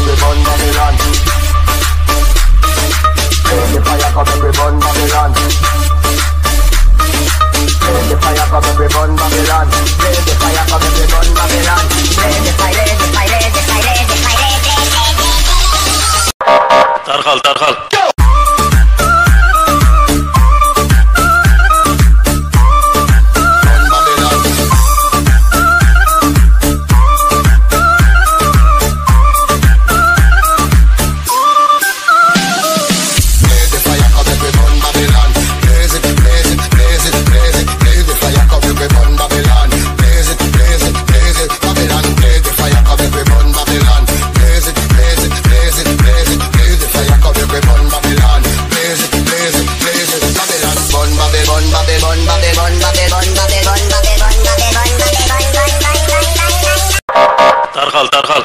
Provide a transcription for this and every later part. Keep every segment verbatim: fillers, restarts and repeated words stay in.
make we burn Babylon. Blaze the fire, come make we burn Babylon. Blaze the fire, come make we burn Babylon. Blaze the fire, come make we burn Babylon. Blaze the fire, blaze the fire, blaze the fire, blaze the fire, blaze the fire. Tarhal, tarhal. Tarhal, tarhal.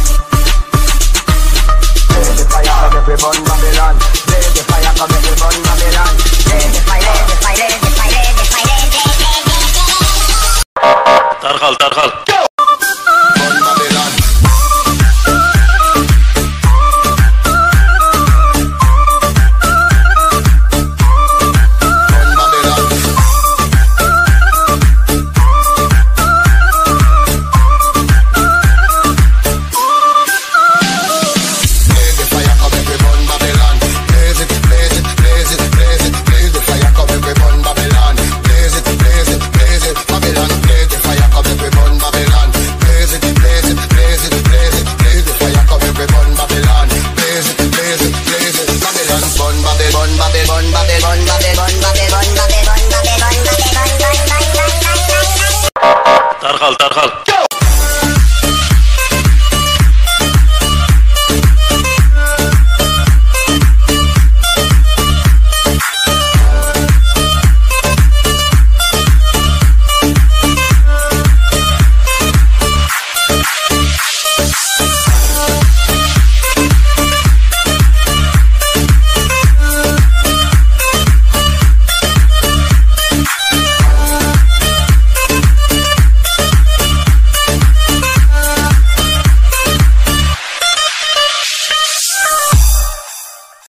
Babylon, blaze the fire, come make we burn Babylon.